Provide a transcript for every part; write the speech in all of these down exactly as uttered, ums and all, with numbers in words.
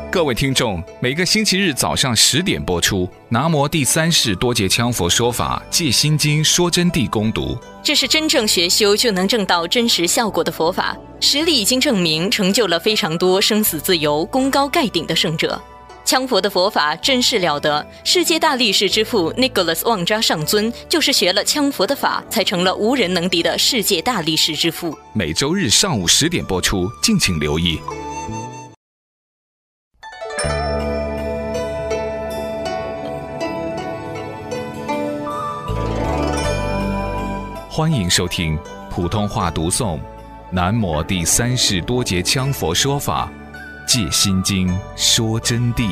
各位听众，每个星期日早上十点播出《南无第三世多杰羌佛说法戒心经说真谛》攻读。 这是真正学修就能证到真实效果的佛法，实力已经证明，成就了非常多生死自由、功高盖顶的圣者。羌佛的佛法真是了得，世界大力士之父 Nicholas 旺扎上尊就是学了羌佛的法，才成了无人能敌的世界大力士之父。 每周日上午十点播出，敬请留意。欢迎收听普通话读诵《南无第三世多杰羌佛说法戒心经说真谛》。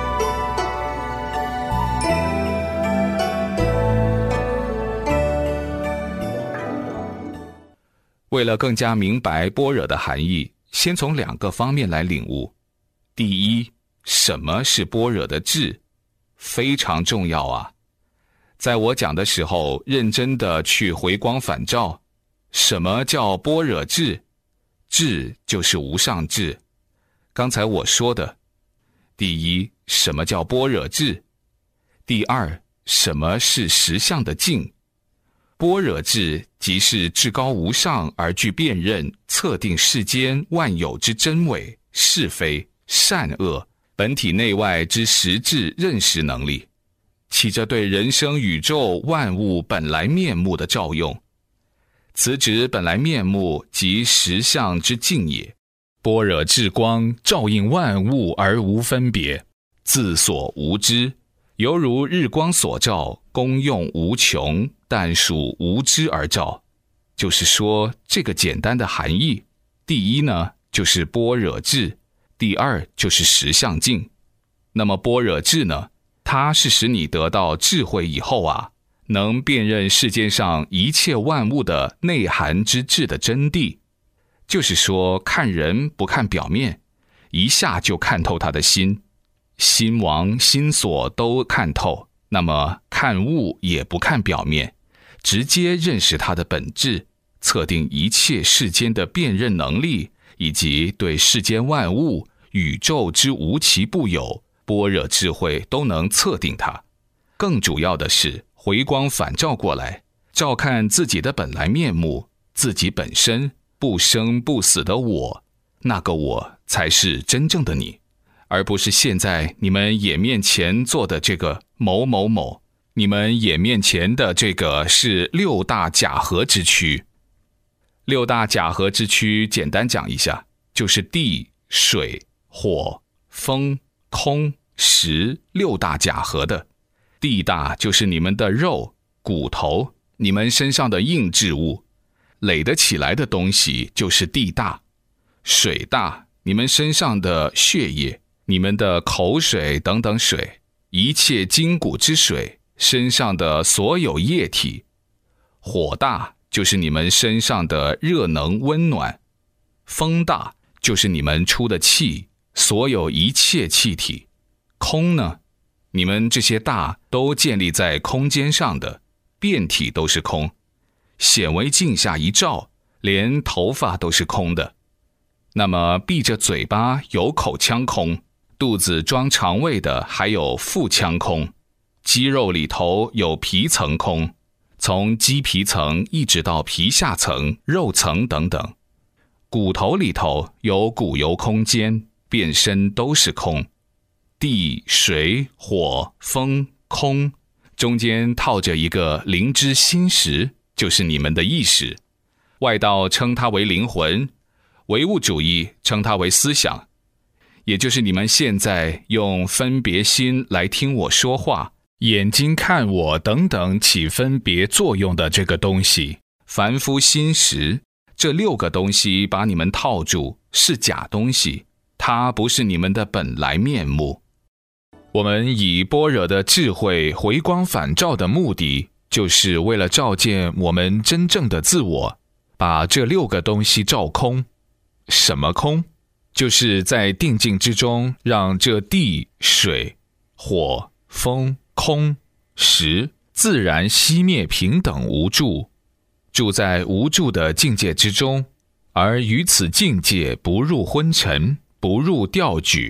为了更加明白般若的含义，先从两个方面来领悟。第一，什么是般若的智？非常重要啊！在我讲的时候，认真的去回光返照。什么叫般若智？智就是无上智。刚才我说的，第一，什么叫般若智？第二，什么是实相的境？般若智即是至高无上而具辨认、测定世间万有之真伪、是非、善恶、本体内外之实质认识能力，起着对人生宇宙万物本来面目的照用。此指本来面目即实相之境也。般若智光照映万物而无分别，自所无知，犹如日光所照，功用无穷，但属无知而照。就是说，这个简单的含义，第一呢，就是般若智；第二就是实相境。那么般若智呢，它是使你得到智慧以后啊，能辨认世界上一切万物的内涵之智的真谛。就是说，看人不看表面，一下就看透他的心，心王心所都看透。那么看物也不看表面，直接认识它的本质，测定一切世间的辨认能力，以及对世间万物宇宙之无奇不有，般若智慧都能测定它。更主要的是回光返照过来，照看自己的本来面目，自己本身不生不死的我，那个我才是真正的你，而不是现在你们眼面前做的这个某某某。你们眼面前的这个是六大假合之躯。六大假合之躯简单讲一下，就是地、水、火、风、空、石六大假合的。地大就是你们的肉、骨头，你们身上的硬质物，垒得起来的东西就是地大。水大，你们身上的血液，你们的口水等等水，一切筋骨之水，身上的所有液体。火大，就是你们身上的热能温暖。风大，就是你们出的气，所有一切气体。空呢，你们这些大都建立在空间上的，遍体都是空。显微镜下一照，连头发都是空的。那么闭着嘴巴有口腔空，肚子装肠胃的还有腹腔空，肌肉里头有皮层空，从肌皮层一直到皮下层、肉层等等。骨头里头有骨油空间，遍身都是空。地、水、火、风、空，中间套着一个灵之心识，就是你们的意识。外道称它为灵魂，唯物主义称它为思想。也就是你们现在用分别心来听我说话，眼睛看我等等起分别作用的这个东西，凡夫心识，这六个东西把你们套住，是假东西，它不是你们的本来面目。我们以般若的智慧回光返照的目的，就是为了照见我们真正的自我，把这六个东西照空。什么空？就是在定境之中，让这地、水、火、风、空、石自然熄灭平等无住，住在无住的境界之中，而于此境界不入昏沉，不入调举，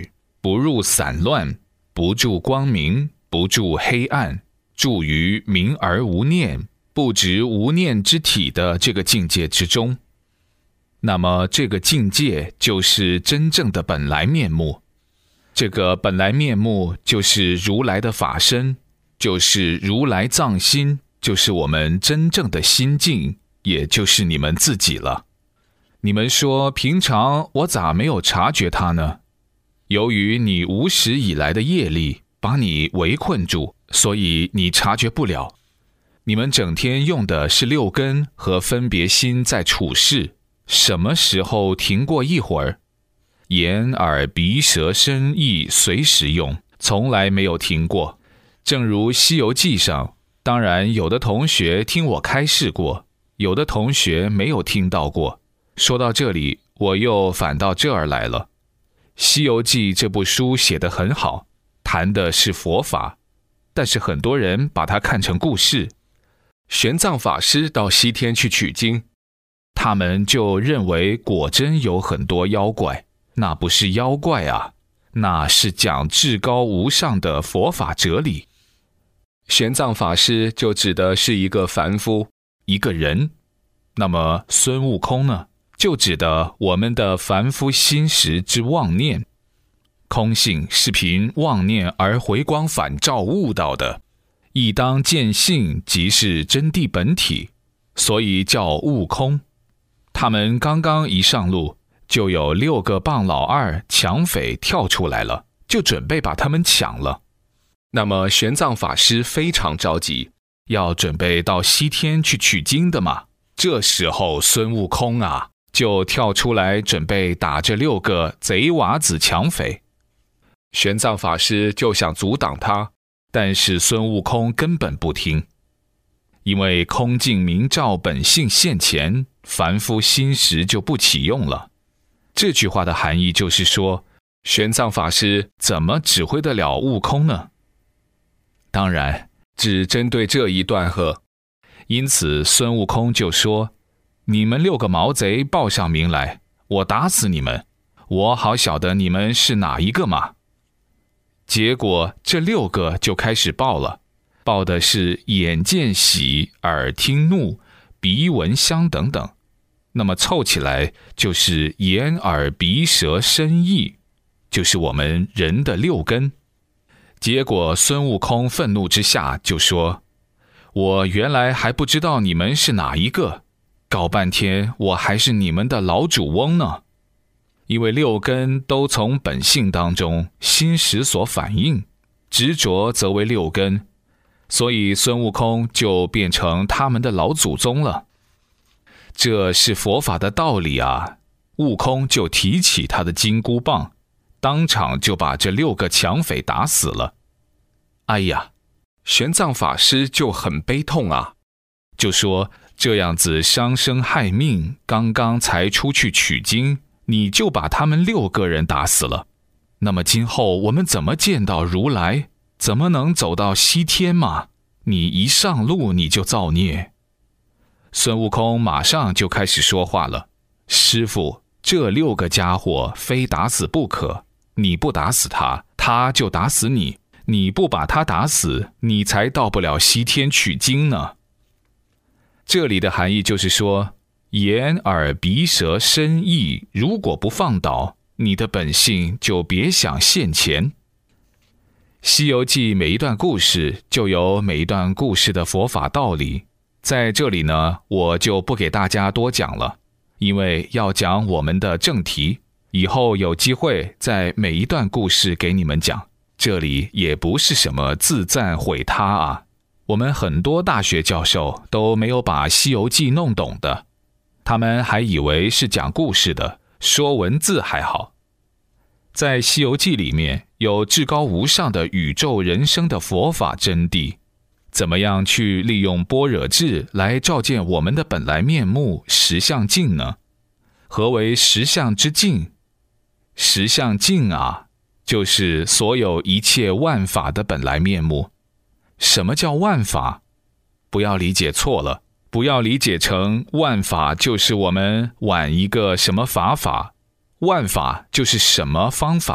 不入散乱，不住光明，不住黑暗，住于明而无念，不执无念之体的这个境界之中。那么这个境界就是真正的本来面目，这个本来面目就是如来的法身，就是如来藏心，就是我们真正的心境，也就是你们自己了。你们说平常我咋没有察觉它呢？由于你无始以来的业力把你围困住，所以你察觉不了。你们整天用的是六根和分别心在处事，什么时候停过一会儿？眼耳鼻舌身意随时用，从来没有停过。正如《西游记》上，当然有的同学听我开示过，有的同学没有听到过。说到这里，我又反到这儿来了。《西游记》这部书写得很好，谈的是佛法，但是很多人把它看成故事。玄奘法师到西天去取经，他们就认为果真有很多妖怪，那不是妖怪啊，那是讲至高无上的佛法哲理。玄奘法师就指的是一个凡夫，一个人。那么孙悟空呢，就指的我们的凡夫心识之妄念。空性是凭妄念而回光返照悟到的，亦当见性即是真谛本体，所以叫悟空。他们刚刚一上路，就有六个棒老二抢匪跳出来了，就准备把他们抢了。那么玄奘法师非常着急，要准备到西天去取经的嘛。这时候孙悟空啊，就跳出来准备打这六个贼娃子抢匪。玄奘法师就想阻挡他，但是孙悟空根本不听。因为空镜明照本性现前，凡夫心识就不起用了。这句话的含义就是说，玄奘法师怎么指挥得了悟空呢？当然只针对这一段呵。因此孙悟空就说，你们六个毛贼报上名来，我打死你们，我好晓得你们是哪一个嘛。结果这六个就开始报了，报的是眼见喜，耳听怒，鼻闻香等等。那么凑起来就是眼耳鼻舌身意，就是我们人的六根。结果孙悟空愤怒之下就说，我原来还不知道你们是哪一个，搞半天我还是你们的老主翁呢。因为六根都从本性当中心识所反映，执着则为六根，所以孙悟空就变成他们的老祖宗了。这是佛法的道理啊。悟空就提起他的金箍棒，当场就把这六个抢匪打死了。哎呀，玄奘法师就很悲痛啊，就说这样子伤生害命，刚刚才出去取经，你就把他们六个人打死了，那么今后我们怎么见到如来？怎么能走到西天嘛？你一上路你就造孽。孙悟空马上就开始说话了，师父，这六个家伙非打死不可，你不打死他，他就打死你，你不把他打死，你才到不了西天取经呢。这里的含义就是说，眼耳鼻舌身意如果不放倒，你的本性就别想现前。西游记每一段故事就有每一段故事的佛法道理，在这里呢，我就不给大家多讲了，因为要讲我们的正题，以后有机会在每一段故事给你们讲。这里也不是什么自赞毁他啊，我们很多大学教授都没有把西游记弄懂的，他们还以为是讲故事的，说文字还好。在西游记里面有至高无上的宇宙人生的佛法真谛，怎么样去利用般若智来照见我们的本来面目实相境呢？何为实相之境？实相境啊，就是所有一切万法的本来面目。什么叫万法？不要理解错了，不要理解成万法就是我们玩一个什么法法，万法就是什么方法，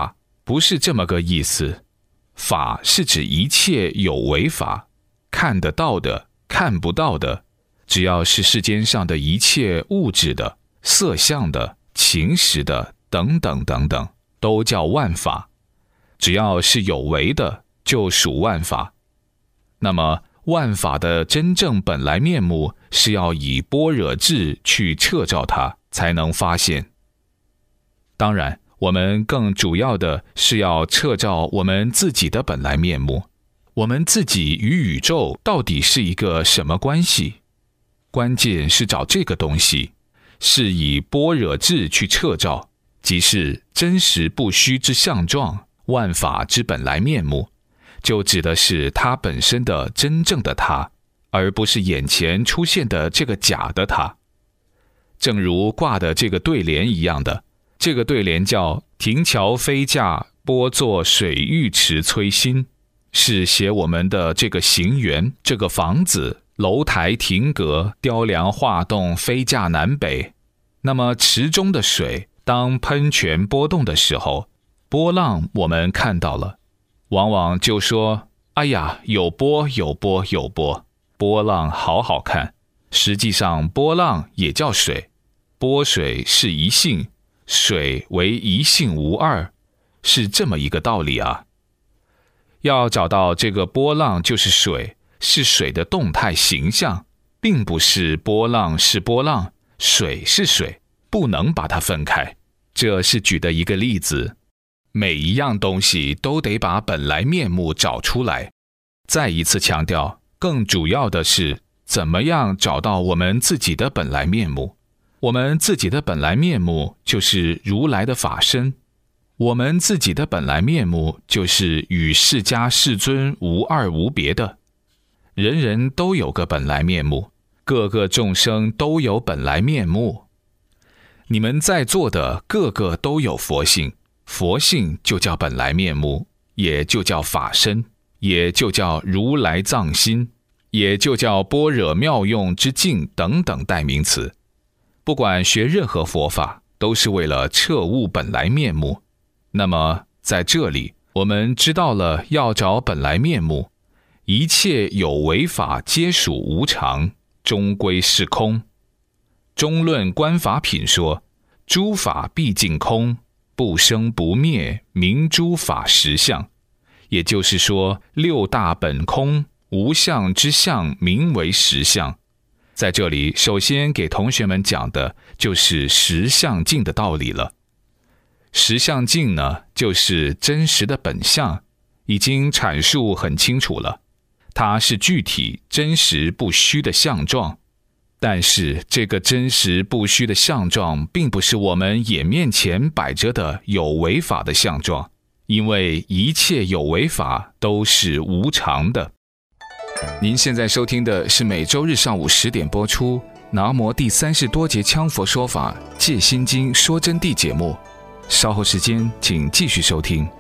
不是这么个意思。法是指一切有为法，看得到的、看不到的，只要是世间上的一切物质的、色相的、情识的等等等等，都叫万法。只要是有为的，就属万法。那么万法的真正本来面目，是要以般若智去彻照它，才能发现。当然，我们更主要的是要彻照我们自己的本来面目。我们自己与宇宙到底是一个什么关系？关键是找这个东西，是以般若智去彻照，即是真实不虚之相状，万法之本来面目，就指的是它本身的真正的它，而不是眼前出现的这个假的它。正如挂的这个对联一样的，这个对联叫亭桥飞架，波作水浴池摧心，是写我们的这个行园，这个房子，楼台亭阁，雕梁画栋，飞架南北。那么池中的水当喷泉波动的时候，波浪我们看到了，往往就说，哎呀，有波有波有波，波浪好好看。实际上波浪也叫水，波水是一性，水为一性无二，是这么一个道理啊。要找到这个波浪就是水，是水的动态形象，并不是波浪是波浪，水是水，不能把它分开。这是举的一个例子。每一样东西都得把本来面目找出来。再一次强调，更主要的是怎么样找到我们自己的本来面目。我们自己的本来面目就是如来的法身，我们自己的本来面目就是与释迦世尊无二无别的。人人都有个本来面目，各个众生都有本来面目。你们在座的个个都有佛性，佛性就叫本来面目，也就叫法身，也就叫如来藏心，也就叫般若妙用之境等等代名词。不管学任何佛法，都是为了彻悟本来面目。那么在这里，我们知道了要找本来面目，一切有为法皆属无常，终归是空。中论观法品说，诸法毕竟空，不生不灭，名诸法实相。也就是说，六大本空，无相之相名为实相。在这里，首先给同学们讲的就是实相境的道理了。实相境呢，就是真实的本相，已经阐述很清楚了。它是具体真实不虚的相状，但是这个真实不虚的相状，并不是我们眼面前摆着的有为法的相状，因为一切有为法都是无常的。您现在收听的是每周日上午十点播出南无第三世多杰羌佛说法戒心经说真谛节目，稍后时间请继续收听。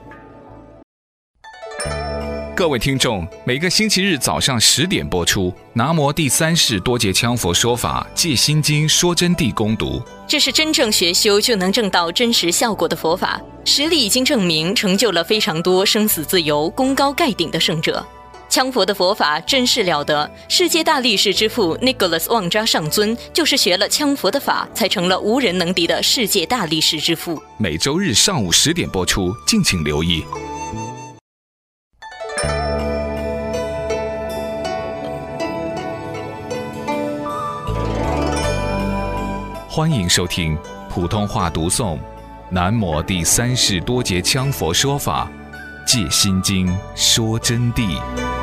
各位听众，每个星期日早上十点播出南无第三世多杰羌佛说法戒心经说真谛攻读。 这是真正学修就能证到真实效果的佛法，实力已经证明，成就了非常多生死自由、功高盖顶的圣者。羌佛的佛法真是了得，世界大力士之父 Nicholas 旺扎上尊就是学了羌佛的法，才成了无人能敌的世界大力士之父。 每周日上午十点播出，敬请留意。欢迎收听普通话读诵南无第三世多杰羌佛说法戒心经说真谛。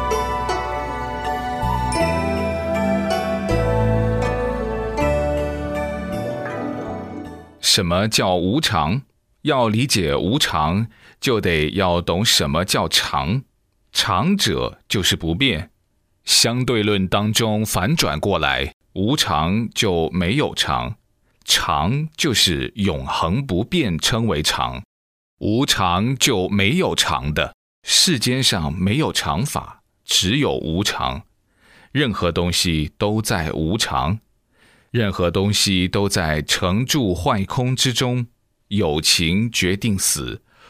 什么叫无常？要理解无常，就得要懂什么叫常。常者就是不变。相对论当中反转过来，无常就没有常，常就是永恒不变，称为常。无常就没有常的，世间上没有常法，只有无常。任何东西都在无常，任何东西都在成住坏空之中。有情决定死，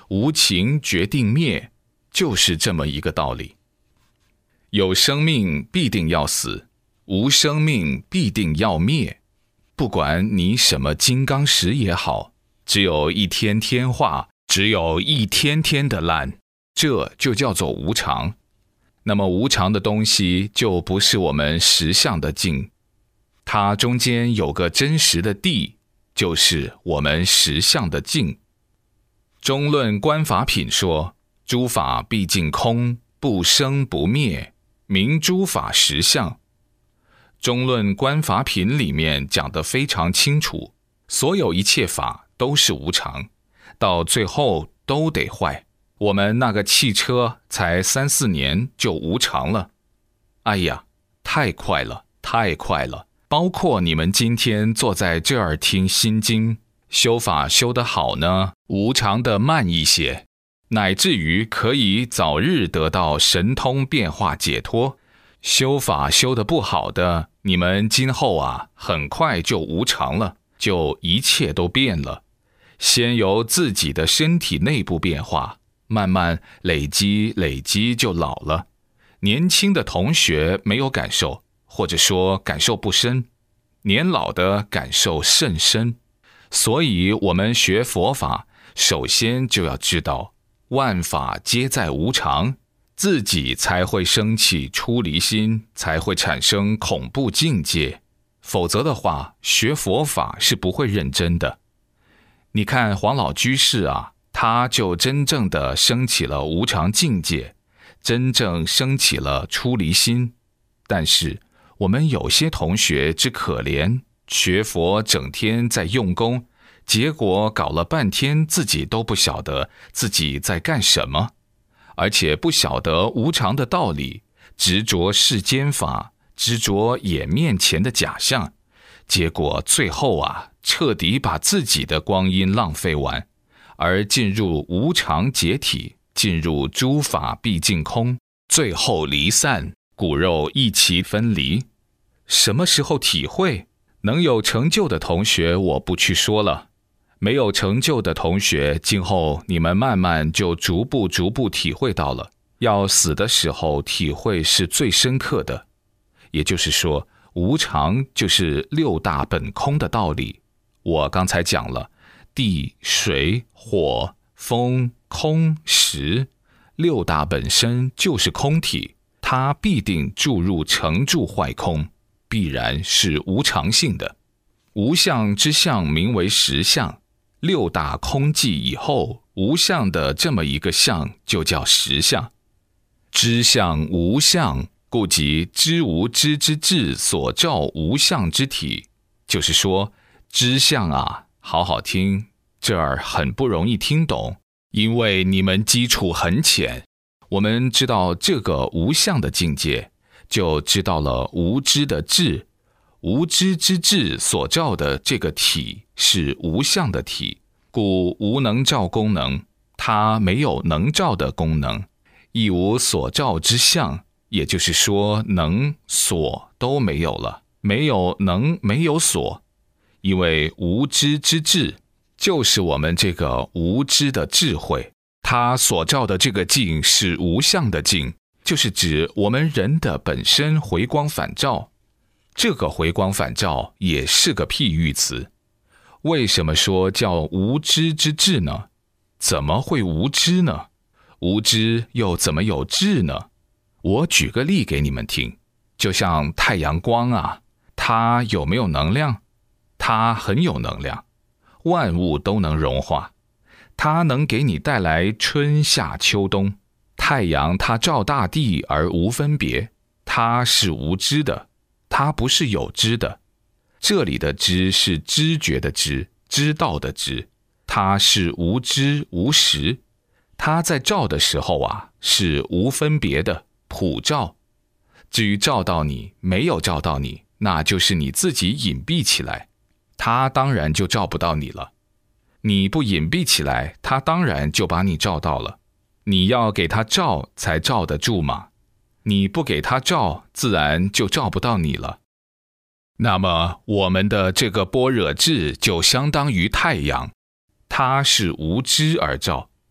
无情决定灭，就是这么一个道理。有生命必定要死，无生命必定要灭。不管你什么金刚石也好，只有一天天化，只有一天天的烂，这就叫做无常。那么无常的东西就不是我们实相的境，它中间有个真实的谛，就是我们实相的境。中论观法品说，诸法毕竟空，不生不灭，名诸法实相。中论观法品里面讲得非常清楚，所有一切法都是无常，到最后都得坏。我们那个汽车才三四年就无常了，哎呀，太快了，太快了！包括你们今天坐在这儿听心经，修法修得好呢，无常的慢一些，乃至于可以早日得到神通变化解脱。修法修得不好的，你们今后啊，很快就无常了，就一切都变了。先由自己的身体内部变化，慢慢累积累积就老了。年轻的同学没有感受，或者说感受不深，年老的感受甚深。所以我们学佛法，首先就要知道万法皆在无常，自己才会升起出离心，才会产生恐怖境界。否则的话，学佛法是不会认真的。你看黄老居士啊，他就真正的升起了无常境界，真正升起了出离心。但是我们有些同学之可怜，学佛整天在用功，结果搞了半天自己都不晓得自己在干什么，而且不晓得无常的道理，执着世间法，执着眼面前的假象，结果最后啊，彻底把自己的光阴浪费完，而进入无常解体，进入诸法毕竟空，最后离散，骨肉一齐分离。什么时候体会？能有成就的同学我不去说了，没有成就的同学，今后你们慢慢就逐步逐步体会到了，要死的时候体会是最深刻的。也就是说，无常就是六大本空的道理。我刚才讲了，地、水、火、风、空、识，六大本身就是空体，它必定注入成住坏空，必然是无常性的。无相之相名为实相，六大空寂以后，无相的这么一个相就叫实相。知相无相，故即知无知之智所照无相之体。就是说，知相啊，好好听，这儿很不容易听懂，因为你们基础很浅。我们知道这个无相的境界，就知道了无知的智，无知之智所照的这个体是无相的体，故无能照功能，它没有能照的功能，亦无所照之相，也就是说能所都没有了，没有能，没有所。因为无知之智就是我们这个无知的智慧，它所照的这个境是无相的境，就是指我们人的本身回光返照。这个回光返照也是个譬喻词。为什么说叫无知之智呢？怎么会无知呢？无知又怎么有智呢？我举个例给你们听，就像太阳光啊，它有没有能量？它很有能量，万物都能融化，它能给你带来春夏秋冬。太阳它照大地而无分别，它是无知的，它不是有知的。这里的知是知觉的知，知道的知，它是无知无识。它在照的时候啊，是无分别的普照。至于照到你没有照到你，那就是你自己隐蔽起来，它当然就照不到你了。你不隐蔽起来，它当然就把你照到了。你要给它照才照得住嘛，你不给它照，自然就照不到你了。那么我们的这个般若智就相当于太阳，它是无知而照。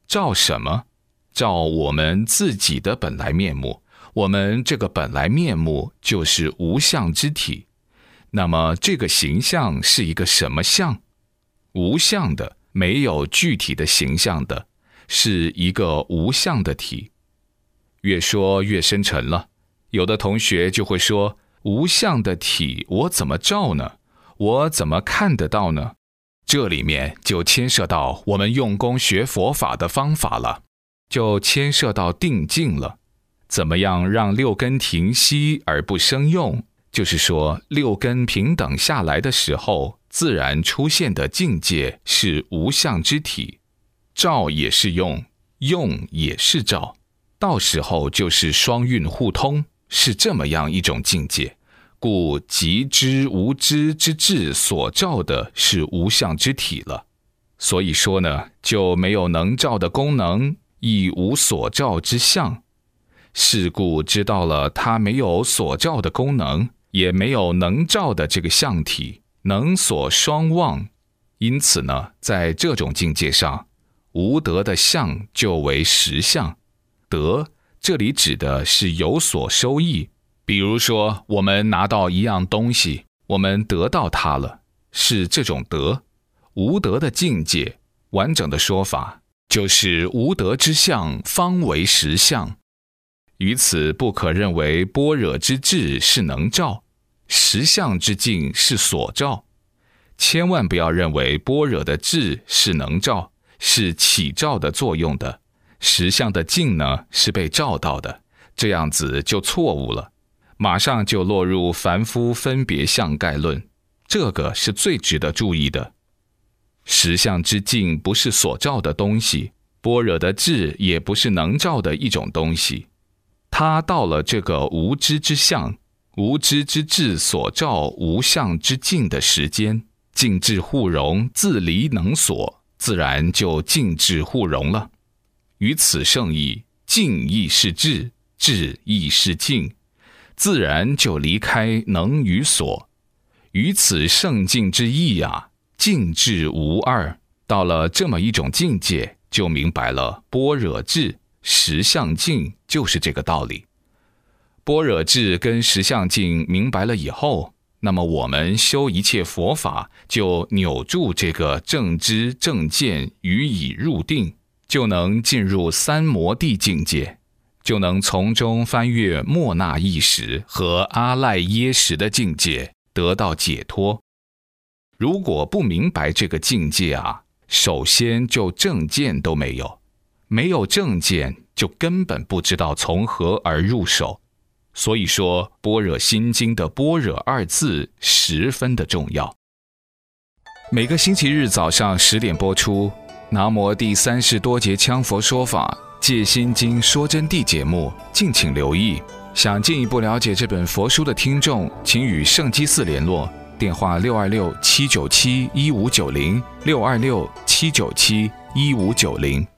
照什么？照我们自己的本来面目。我们这个本来面目就是无相之体。那么这个形象是一个什么相？无相的，没有具体的形象的，是一个无相的体。越说越深沉了，有的同学就会说，无相的体我怎么照呢？我怎么看得到呢？这里面就牵涉到我们用功学佛法的方法了，就牵涉到定境了。怎么样让六根停息而不生用？就是说，六根平等下来的时候，自然出现的境界是无相之体。照也是用，用也是照，到时候就是双运互通，是这么样一种境界。故即知无知之智所照的是无相之体了。所以说呢，就没有能照的功能，亦无所照之相。是故知道了它没有所照的功能，也没有能照的这个相体，能所双忘。因此呢，在这种境界上，无得的相就为实相。得这里指的是有所收益，比如说我们拿到一样东西，我们得到它了，是这种得。无得的境界，完整的说法就是无得之相方为实相。于此不可认为般若之智是能照，实相之境是所照。千万不要认为般若的智是能照，是起照的作用的，实相的境呢是被照到的，这样子就错误了，马上就落入凡夫分别相概论，这个是最值得注意的。实相之境不是所照的东西，般若的智也不是能照的一种东西。他到了这个无知之相，无知之智所照无相之境的时间，境智互融，自离能所，自然就境智互融了。于此圣意，境亦是智，智亦是境，自然就离开能与所。于此圣境之意啊，境智无二。到了这么一种境界，就明白了般若智实相境就是这个道理。般若智跟实相境明白了以后，那么我们修一切佛法，就扭住这个正知正见予以入定，就能进入三摩地境界，就能从中翻越末那意识和阿赖耶识的境界，得到解脱。如果不明白这个境界啊，首先就正见都没有，没有正见就根本不知道从何而入手。所以说般若心经的般若二字十分的重要。每个星期日早上十点播出南无第三世多杰羌佛说法戒心经说真谛节目，敬请留意。想进一步了解这本佛书的听众，请与圣基寺联络，电话六二六七九七一五九零 六二六七九七一五九零。